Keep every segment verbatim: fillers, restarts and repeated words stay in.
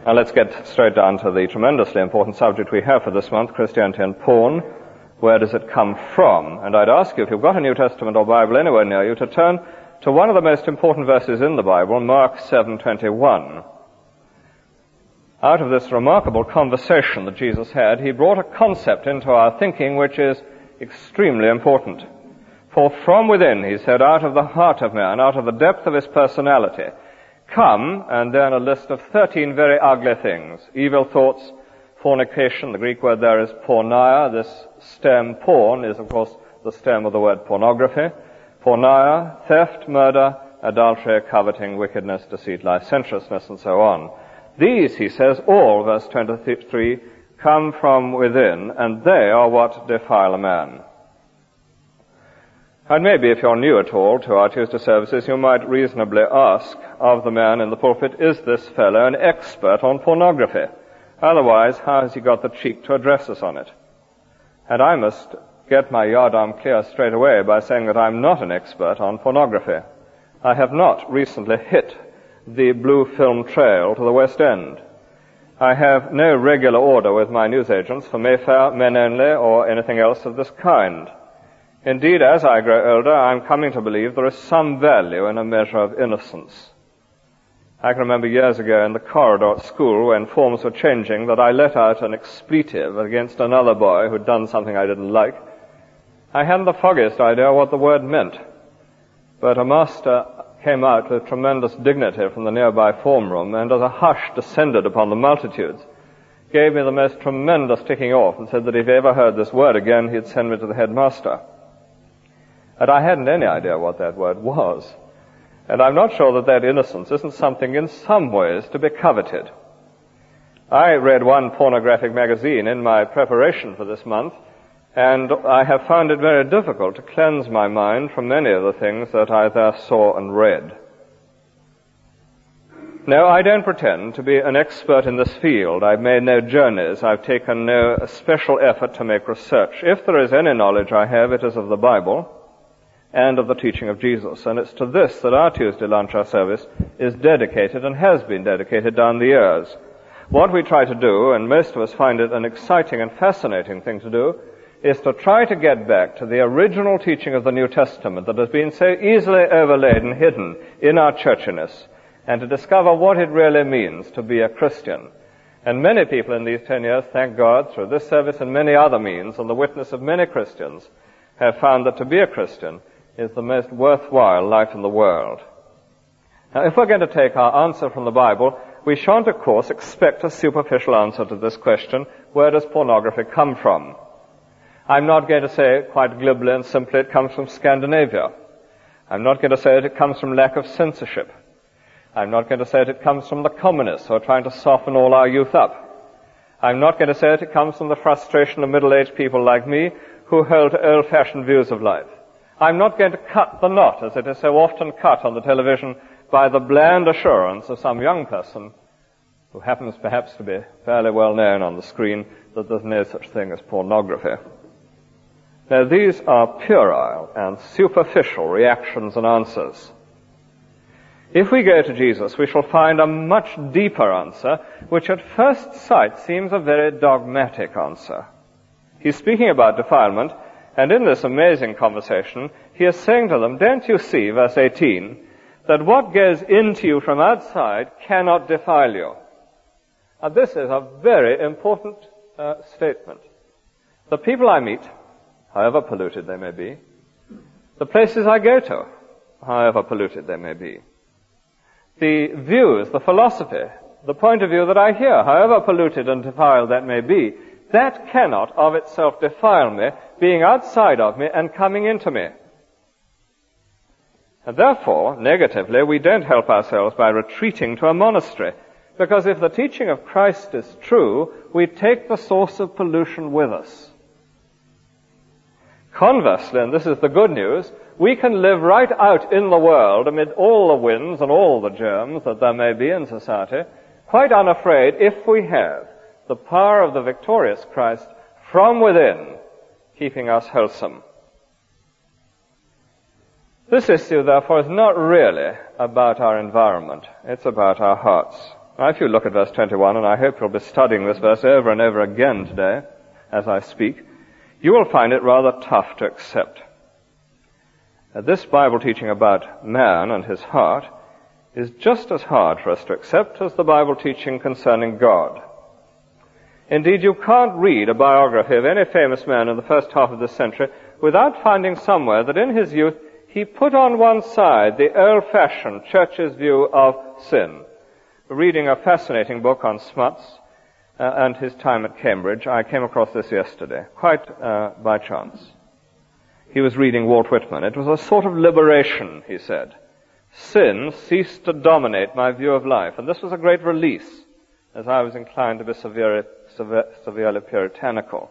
Now let's get straight down to the tremendously important subject we have for this month, Christianity and porn. Where does it come from? And I'd ask you, if you've got a New Testament or Bible anywhere near you, to turn to one of the most important verses in the Bible, Mark seven twenty-one. Out of this remarkable conversation that Jesus had, he brought a concept into our thinking which is extremely important. For from within, he said, out of the heart of man, out of the depth of his personality, come, and then a list of thirteen very ugly things. Evil thoughts, fornication, the Greek word there is porneia. This stem, porn, is of course the stem of the word pornography. Porneia, theft, murder, adultery, coveting, wickedness, deceit, licentiousness, and so on. These, he says, all, verse twenty-three, come from within, and they are what defile a man. And maybe if you're new at all to our Tuesday services, you might reasonably ask of the man in the pulpit, is this fellow an expert on pornography? Otherwise, how has he got the cheek to address us on it? And I must get my yardarm clear straight away by saying that I'm not an expert on pornography. I have not recently hit the blue film trail to the West End. I have no regular order with my newsagents for Mayfair, Men Only, or anything else of this kind. Indeed, as I grow older, I'm coming to believe there is some value in a measure of innocence. I can remember years ago in the corridor at school when forms were changing that I let out an expletive against another boy who'd done something I didn't like. I hadn't the foggiest idea what the word meant, but a master came out with tremendous dignity from the nearby form room, and as a hush descended upon the multitudes, gave me the most tremendous ticking off and said that if he ever heard this word again, he'd send me to the headmaster. And I hadn't any idea what that word was. And I'm not sure that that innocence isn't something in some ways to be coveted. I read one pornographic magazine in my preparation for this month, and I have found it very difficult to cleanse my mind from many of the things that I there saw and read. No, I don't pretend to be an expert in this field. I've made no journeys. I've taken no special effort to make research. If there is any knowledge I have, it is of the Bible and of the teaching of Jesus. And it's to this that our Tuesday lunch hour service is dedicated and has been dedicated down the years. What we try to do, and most of us find it an exciting and fascinating thing to do, is to try to get back to the original teaching of the New Testament that has been so easily overlaid and hidden in our churchiness, and to discover what it really means to be a Christian. And many people in these ten years, thank God, through this service and many other means, and the witness of many Christians, have found that to be a Christian is the most worthwhile life in the world. Now, if we're going to take our answer from the Bible, we shan't, of course, expect a superficial answer to this question, where does pornography come from? I'm not going to say quite glibly and simply it comes from Scandinavia. I'm not going to say that it comes from lack of censorship. I'm not going to say that it comes from the communists who are trying to soften all our youth up. I'm not going to say that it comes from the frustration of middle-aged people like me who hold to old-fashioned views of life. I'm not going to cut the knot, as it is so often cut on the television, by the bland assurance of some young person who happens perhaps to be fairly well known on the screen that there's no such thing as pornography. Now, these are puerile and superficial reactions and answers. If we go to Jesus, we shall find a much deeper answer, which at first sight seems a very dogmatic answer. He's speaking about defilement, and in this amazing conversation, he is saying to them, don't you see, verse eighteen, that what goes into you from outside cannot defile you? Now, this is a very important uh, statement. The people I meet, however polluted they may be, the places I go to, however polluted they may be, the views, the philosophy, the point of view that I hear, however polluted and defiled that may be, that cannot of itself defile me, being outside of me and coming into me. And therefore, negatively, we don't help ourselves by retreating to a monastery, because if the teaching of Christ is true, we take the source of pollution with us. Conversely, and this is the good news, we can live right out in the world amid all the winds and all the germs that there may be in society, quite unafraid if we have the power of the victorious Christ from within, keeping us wholesome. This issue, therefore, is not really about our environment. It's about our hearts. Now, if you look at verse twenty-one, and I hope you'll be studying this verse over and over again today as I speak, you will find it rather tough to accept. Now, this Bible teaching about man and his heart is just as hard for us to accept as the Bible teaching concerning God. Indeed, you can't read a biography of any famous man in the first half of this century without finding somewhere that in his youth he put on one side the old-fashioned church's view of sin. Reading a fascinating book on Smuts uh, and his time at Cambridge, I came across this yesterday, quite uh, by chance. He was reading Walt Whitman. It was a sort of liberation, he said. Sin ceased to dominate my view of life, and this was a great release, as I was inclined to be severely, sever, severely puritanical.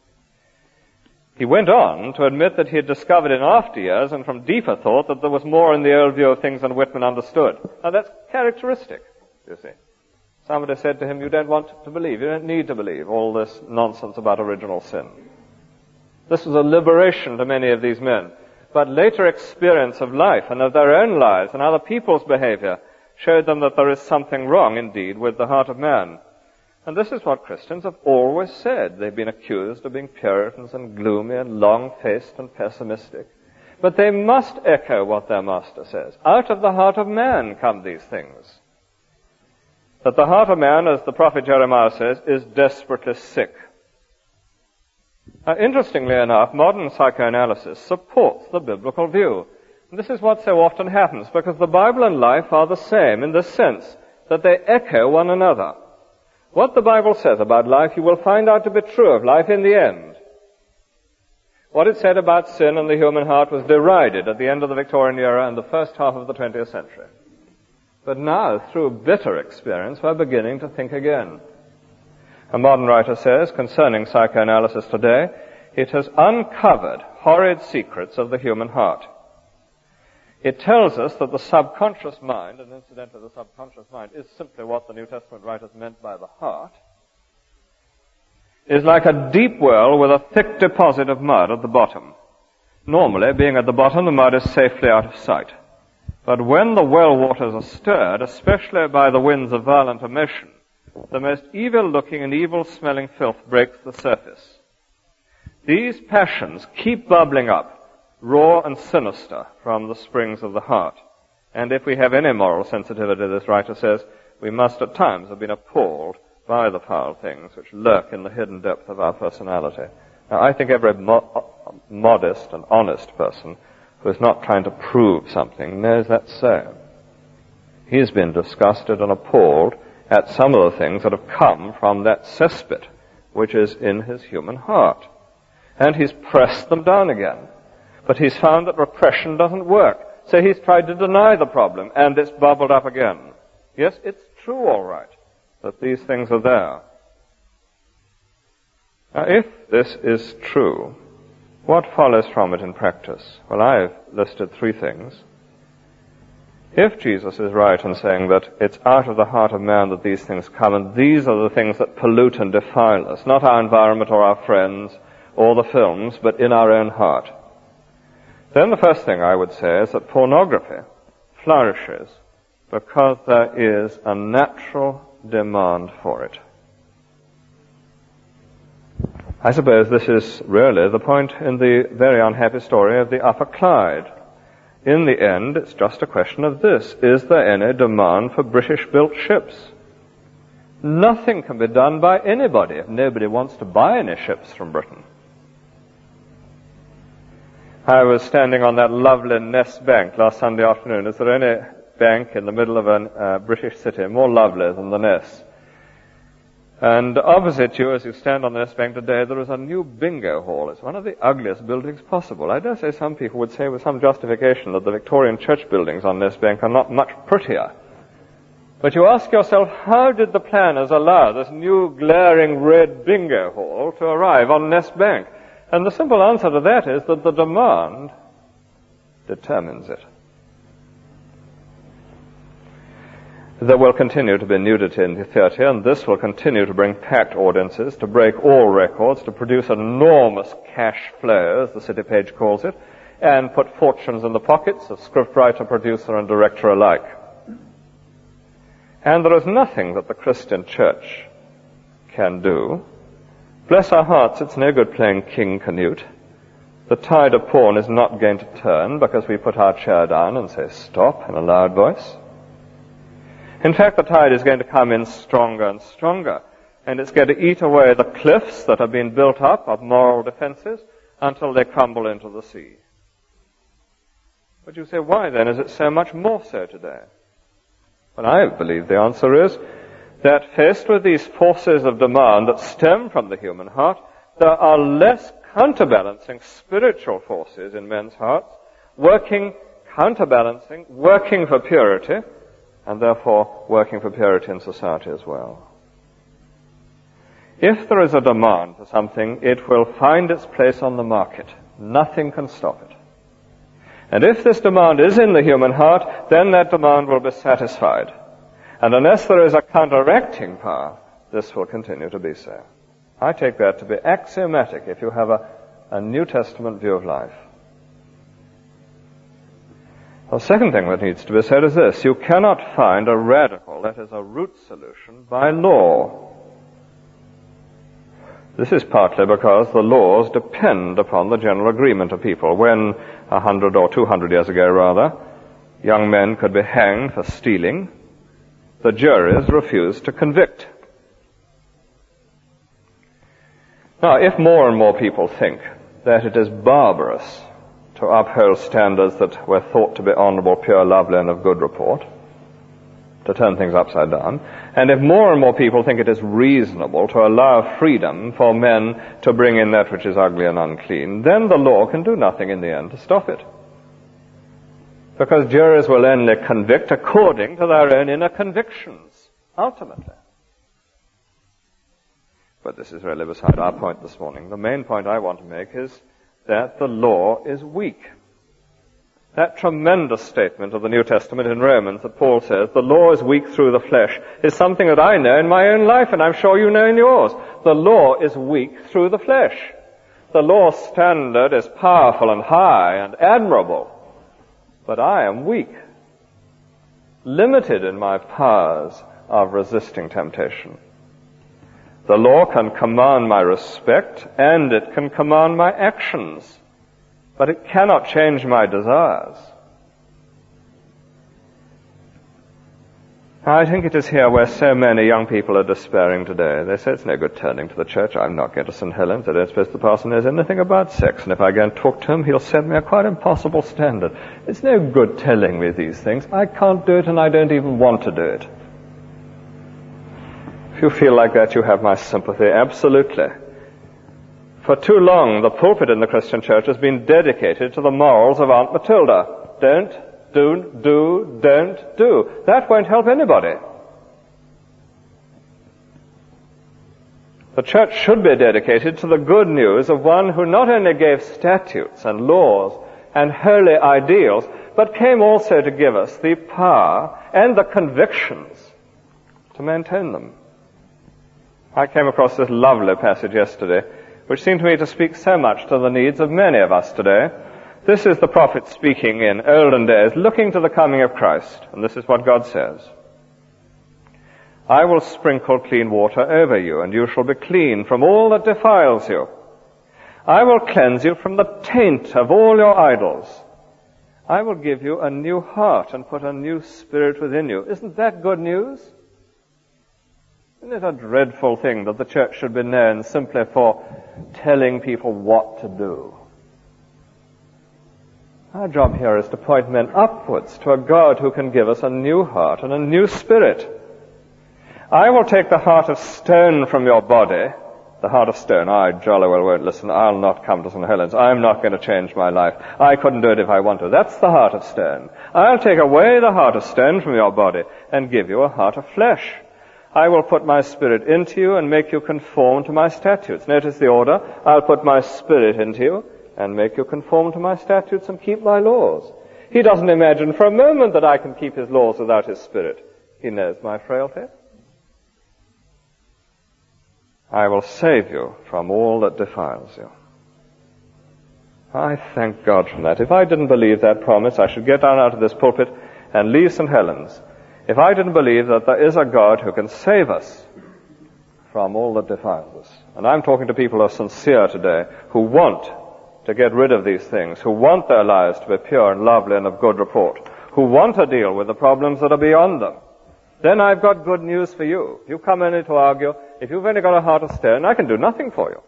He went on to admit that he had discovered in after years and from deeper thought that there was more in the old view of things than Whitman understood. Now that's characteristic, you see. Somebody said to him, you don't want to believe, you don't need to believe all this nonsense about original sin. This was a liberation to many of these men. But later experience of life and of their own lives and other people's behavior showed them that there is something wrong indeed with the heart of man. And this is what Christians have always said. They've been accused of being Puritans and gloomy and long-faced and pessimistic. But they must echo what their master says. Out of the heart of man come these things. That the heart of man, as the prophet Jeremiah says, is desperately sick. Now, interestingly enough, modern psychoanalysis supports the biblical view. And this is what so often happens, because the Bible and life are the same in this sense, that they echo one another. What the Bible says about life, you will find out to be true of life in the end. What it said about sin and the human heart was derided at the end of the Victorian era and the first half of the twentieth century. But now, through bitter experience, we're beginning to think again. A modern writer says, concerning psychoanalysis today, it has uncovered horrid secrets of the human heart. It tells us that the subconscious mind, and incidentally the subconscious mind is simply what the New Testament writers meant by the heart, is like a deep well with a thick deposit of mud at the bottom. Normally, being at the bottom, the mud is safely out of sight. But when the well waters are stirred, especially by the winds of violent emotion, the most evil-looking and evil-smelling filth breaks the surface. These passions keep bubbling up, raw and sinister, from the springs of the heart. And if we have any moral sensitivity, this writer says, we must at times have been appalled by the foul things which lurk in the hidden depth of our personality. Now, I think every mo- modest and honest person who is not trying to prove something knows that's so. He's been disgusted and appalled at some of the things that have come from that cesspit which is in his human heart. And he's pressed them down again. But he's found that repression doesn't work. So he's tried to deny the problem, and it's bubbled up again. Yes, it's true, all right, that these things are there. Now, if this is true, what follows from it in practice? Well, I've listed three things. If Jesus is right in saying that it's out of the heart of man that these things come, and these are the things that pollute and defile us, not our environment or our friends or the films, but in our own heart, then the first thing I would say is that pornography flourishes because there is a natural demand for it. I suppose this is really the point in the very unhappy story of the Upper Clyde. In the end, it's just a question of this. Is there any demand for British-built ships? Nothing can be done by anybody if nobody wants to buy any ships from Britain. I was standing on that lovely Ness Bank last Sunday afternoon. Is there any bank in the middle of a uh, British city more lovely than the Ness? And opposite you, as you stand on the Ness Bank today, there is a new bingo hall. It's one of the ugliest buildings possible. I dare say some people would say with some justification that the Victorian church buildings on Ness Bank are not much prettier. But you ask yourself, how did the planners allow this new glaring red bingo hall to arrive on Ness Bank? And the simple answer to that is that the demand determines it. There will continue to be nudity in the theatre, and this will continue to bring packed audiences, to break all records, to produce enormous cash flow, as the City Page calls it, and put fortunes in the pockets of scriptwriter, producer, and director alike. And there is nothing that the Christian church can do. Bless our hearts, it's no good playing King Canute. The tide of porn is not going to turn because we put our chair down and say stop in a loud voice. In fact, the tide is going to come in stronger and stronger, and it's going to eat away the cliffs that have been built up of moral defenses until they crumble into the sea. But you say, why then is it so much more so today? Well, I believe the answer is that faced with these forces of demand that stem from the human heart, there are less counterbalancing spiritual forces in men's hearts, working, counterbalancing, working for purity, and therefore working for purity in society as well. If there is a demand for something, it will find its place on the market. Nothing can stop it. And if this demand is in the human heart, then that demand will be satisfied. And unless there is a counteracting power, this will continue to be so. I take that to be axiomatic if you have a, a New Testament view of life. The second thing that needs to be said is this: you cannot find a radical, that is a root solution, by law. This is partly because the laws depend upon the general agreement of people. When, a hundred or two hundred years ago rather, young men could be hanged for stealing, the juries refused to convict. Now, if more and more people think that it is barbarous to uphold standards that were thought to be honorable, pure, lovely, and of good report, to turn things upside down, and if more and more people think it is reasonable to allow freedom for men to bring in that which is ugly and unclean, then the law can do nothing in the end to stop it. Because juries will only convict according to their own inner convictions, ultimately. But this is really beside our point this morning. The main point I want to make is that the law is weak. That tremendous statement of the New Testament in Romans that Paul says, the law is weak through the flesh, is something that I know in my own life, and I'm sure you know in yours. The law is weak through the flesh. The law's standard is powerful and high and admirable, but I am weak, limited in my powers of resisting temptation. The law can command my respect, and it can command my actions, but it cannot change my desires. I think it is here where so many young people are despairing today. They say, it's no good turning to the church. I'm not going to Saint Helens. I don't suppose the parson knows anything about sex. And if I go and talk to him, he'll set me a quite impossible standard. It's no good telling me these things. I can't do it, and I don't even want to do it. If you feel like that, you have my sympathy, absolutely. For too long, the pulpit in the Christian church has been dedicated to the morals of Aunt Matilda. Don't, do, do, don't, do. That won't help anybody. The church should be dedicated to the good news of one who not only gave statutes and laws and holy ideals, but came also to give us the power and the convictions to maintain them. I came across this lovely passage yesterday, which seemed to me to speak so much to the needs of many of us today. This is the prophet speaking in olden days, looking to the coming of Christ. And this is what God says. I will sprinkle clean water over you, and you shall be clean from all that defiles you. I will cleanse you from the taint of all your idols. I will give you a new heart and put a new spirit within you. Isn't that good news? Isn't it a dreadful thing that the church should be known simply for telling people what to do? Our job here is to point men upwards to a God who can give us a new heart and a new spirit. I will take the heart of stone from your body. The heart of stone, I jolly well won't listen. I'll not come to Saint Helens. I'm not going to change my life. I couldn't do it if I want to. That's the heart of stone. I'll take away the heart of stone from your body and give you a heart of flesh. I will put my spirit into you and make you conform to my statutes. Notice the order. I'll put my spirit into you and make you conform to my statutes and keep my laws. He doesn't imagine for a moment that I can keep his laws without his spirit. He knows my frailty. I will save you from all that defiles you. I thank God for that. If I didn't believe that promise, I should get down out of this pulpit and leave Saint Helens. if I didn't believe that there is a God who can save us from all that defiles us. And I'm talking to people who are sincere today, who want to get rid of these things, who want their lives to be pure and lovely and of good report, who want to deal with the problems that are beyond them. Then I've got good news for you. If you come only to argue, if you've only got a heart of stone, I can do nothing for you.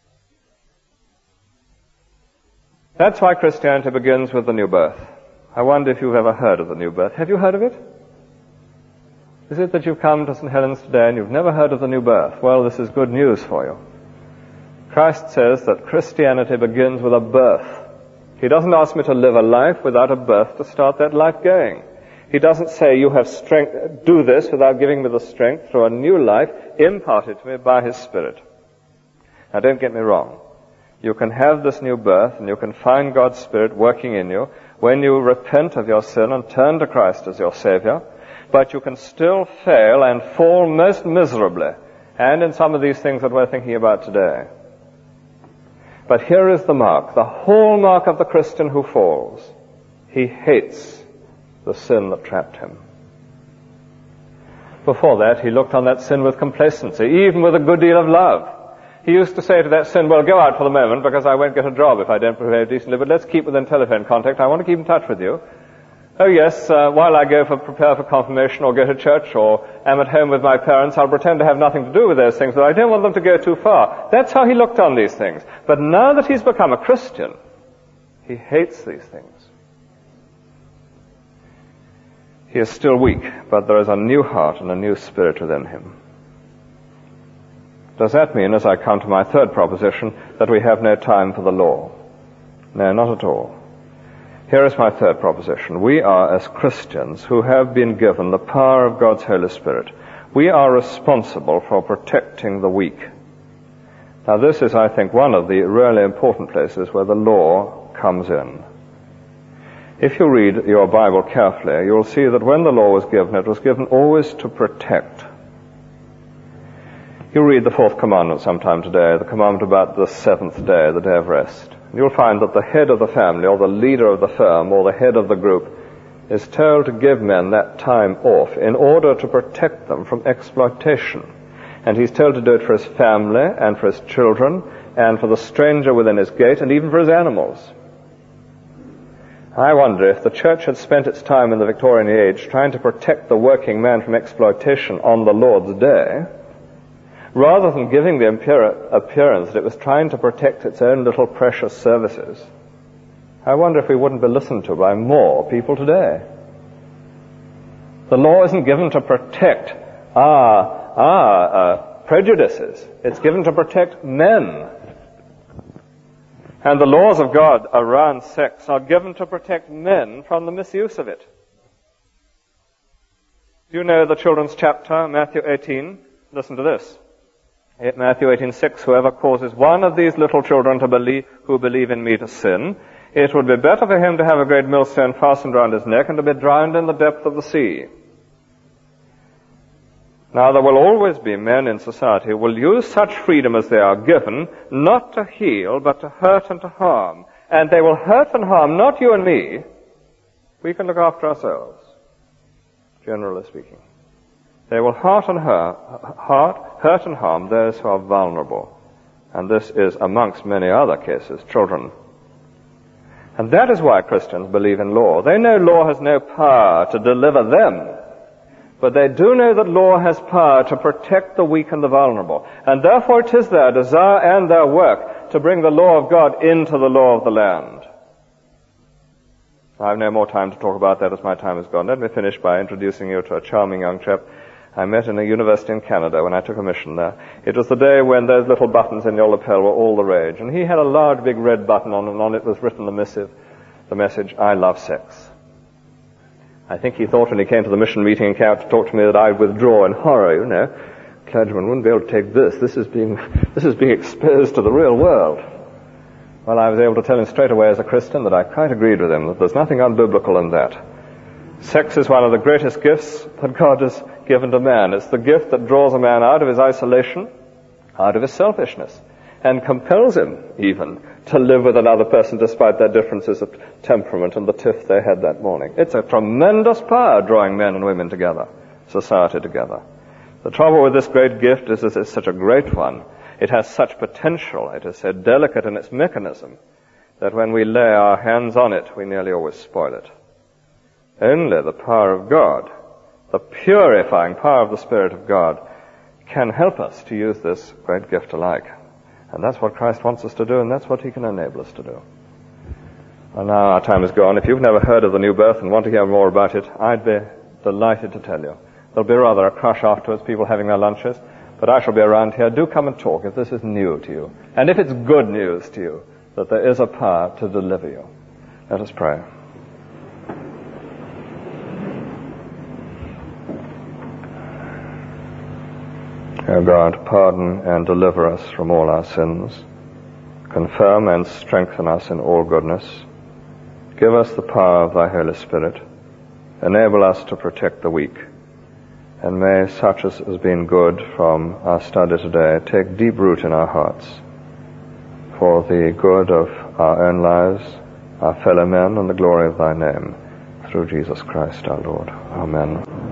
That's why Christianity begins with the new birth. I wonder if you've ever heard of the new birth. Have you heard of it? Is it that you've come to Saint Helens today and you've never heard of the new birth? Well, this is good news for you. Christ says that Christianity begins with a birth. He doesn't ask me to live a life without a birth to start that life going. He doesn't say you have strength, do this without giving me the strength through a new life imparted to me by His Spirit. Now don't get me wrong. You can have this new birth and you can find God's Spirit working in you when you repent of your sin and turn to Christ as your Savior, but you can still fail and fall most miserably, and in some of these things that we're thinking about today. But here is the mark, the hallmark of the Christian who falls. He hates the sin that trapped him. Before that, he looked on that sin with complacency, even with a good deal of love. He used to say to that sin, well, go out for the moment because I won't get a job if I don't behave decently, but let's keep within telephone contact. I want to keep in touch with you. Oh yes, uh, while I go for prepare for confirmation or go to church or am at home with my parents, I'll pretend to have nothing to do with those things, but I don't want them to go too far. That's how he looked on these things. But now that he's become a Christian, he hates these things. He is still weak, but there is a new heart and a new spirit within him. Does that mean, as I come to my third proposition, that we have no time for the law? No, not at all. Here is my third proposition. We are, as Christians who have been given the power of God's Holy Spirit, we are responsible for protecting the weak. Now this is, I think, one of the really important places where the law comes in. If you read your Bible carefully, you'll see that when the law was given, it was given always to protect. You'll read the fourth commandment sometime today, the commandment about the seventh day, the day of rest. You'll find that the head of the family, or the leader of the firm, or the head of the group, is told to give men that time off in order to protect them from exploitation. And he's told to do it for his family, and for his children, and for the stranger within his gate, and even for his animals. I wonder if the church had spent its time in the Victorian age trying to protect the working man from exploitation on the Lord's day, rather than giving the appearance that it was trying to protect its own little precious services. I wonder if we wouldn't be listened to by more people today. The law isn't given to protect our, our uh, prejudices. It's given to protect men. And the laws of God around sex are given to protect men from the misuse of it. Do you know the children's chapter, Matthew eighteen? Listen to this. Matthew eighteen six, whoever causes one of these little children to believe, who believe in me to sin, it would be better for him to have a great millstone fastened round his neck and to be drowned in the depth of the sea. Now there will always be men in society who will use such freedom as they are given, not to heal, but to hurt and to harm. And they will hurt and harm not you and me. We can look after ourselves, generally speaking. They will hurt and, hurt, hurt, hurt and harm those who are vulnerable. And this is, amongst many other cases, children. And that is why Christians believe in law. They know law has no power to deliver them, but they do know that law has power to protect the weak and the vulnerable. And therefore it is their desire and their work to bring the law of God into the law of the land. I have no more time to talk about that as my time is gone. Let me finish by introducing you to a charming young chap I met in a university in Canada when I took a mission there. It was the day when those little buttons in your lapel were all the rage. And he had a large big red button on, and on it was written the missive, the message, I love sex. I think he thought when he came to the mission meeting and came out to talk to me that I'd withdraw in horror, you know. Clergyman wouldn't be able to take this. This is being, this is being exposed to the real world. Well, I was able to tell him straight away as a Christian that I quite agreed with him, that there's nothing unbiblical in that. Sex is one of the greatest gifts that God has given to man. It's the gift that draws a man out of his isolation, out of his selfishness, and compels him even to live with another person despite their differences of temperament and the tiff they had that morning. It's a tremendous power drawing men and women together, society together. The trouble with this great gift is that it's such a great one. It has such potential, it is so delicate in its mechanism, that when we lay our hands on it, we nearly always spoil it. Only the power of God, the purifying power of the Spirit of God, can help us to use this great gift alike. And that's what Christ wants us to do, and that's what he can enable us to do. And now our time is gone. If you've never heard of the new birth and want to hear more about it, I'd be delighted to tell you. There'll be rather a crush afterwards, people having their lunches, but I shall be around here. Do come and talk if this is new to you, and if it's good news to you, that there is a power to deliver you. Let us pray. O God, pardon and deliver us from all our sins. Confirm and strengthen us in all goodness. Give us the power of thy Holy Spirit. Enable us to protect the weak. And may such as has been good from our study today take deep root in our hearts for the good of our own lives, our fellow men, and the glory of thy name, through Jesus Christ our Lord. Amen.